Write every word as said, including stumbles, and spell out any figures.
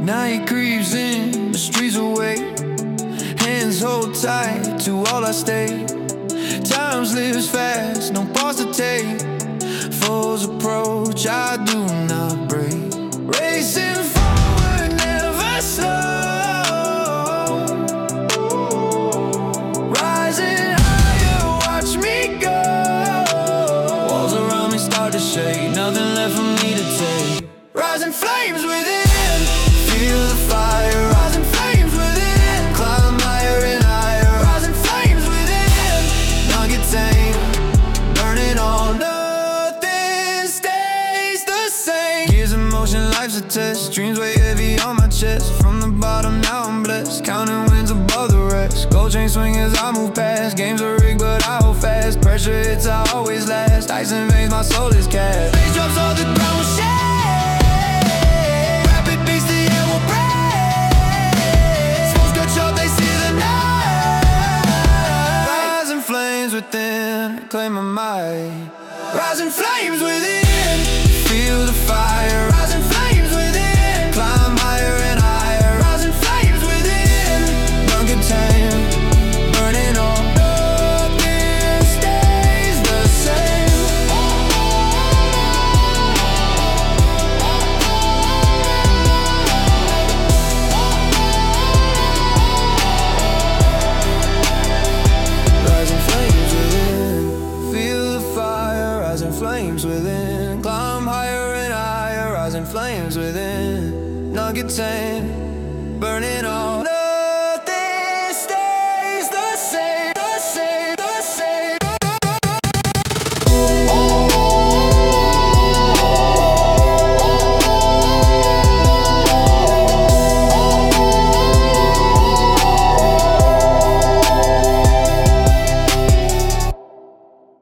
Night creeps in, the streets awake. Hands hold tight to all I stay. Time slips fast, no pause to take. Foes approach, I do not break. Racing forward, never slow. Rising higher, watch me go. Walls around me start to shake, nothing left for me to take. Rising flames within, feel the fire. Rising flames within, climb higher and higher. Rising flames within, not get tame. Burning all, nothing stays the same. Gears in motion, life's a test. Dreams weigh heavy on my chest. From the bottom, now I'm blessed. Counting wins above the rest. Gold chain swing as I move past. Games are rigged, but I hold fast. Pressure hits, I always last. Ice in veins, my soul is cast. Bass drops all the ground, shake. Claim my might. Rising flames within, feel the fire. Rising flames within, climb higher and higher. Rising flames within, none can tame. Burning all, nothing stays the same. Rising flames within, rising flames within, climb higher and higher. Rising flames within, none can tame.